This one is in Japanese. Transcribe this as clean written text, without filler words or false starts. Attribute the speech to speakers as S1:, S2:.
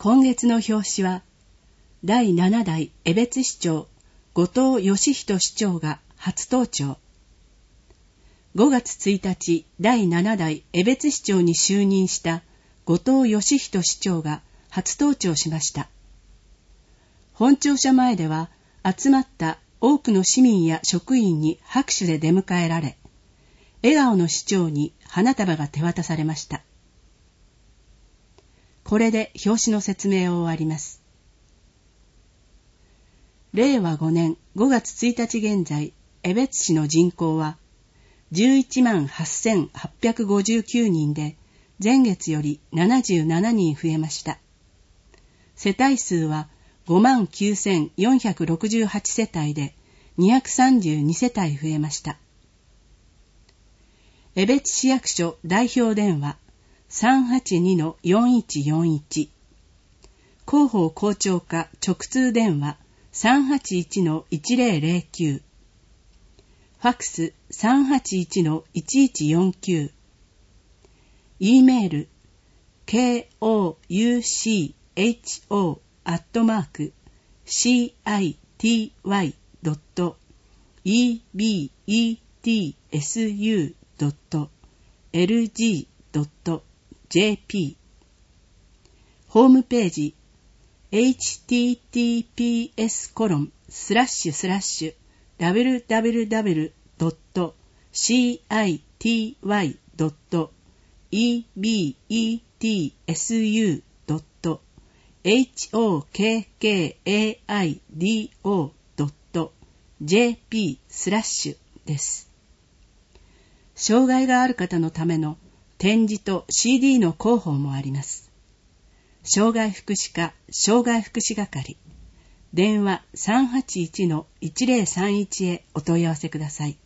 S1: 今月の表紙は、第7代江別市長、後藤義人市長が初登庁。5月1日、第7代江別市長に就任した後藤義人市長が初登庁しました。本庁舎前では、集まった多くの市民や職員に拍手で出迎えられ、笑顔の市長に花束が手渡されました。これで表紙の説明を終わります。令和5年5月1日現在、江別市の人口は 118,859 人で、前月より77人増えました。世帯数は 59,468 世帯で232世帯増えました。江別市役所代表電話 382-4141、 広報広聴課直通電話 381-1009、 ファクス 381-1149、 E メール kouscity.ebetsu.lg.jp、 ホームページ https://www.city.hokkaido.jp/ です。障害がある方のための展示と CD の広報もあります。障害福祉課障害福祉係、電話 381-1031 へお問い合わせください。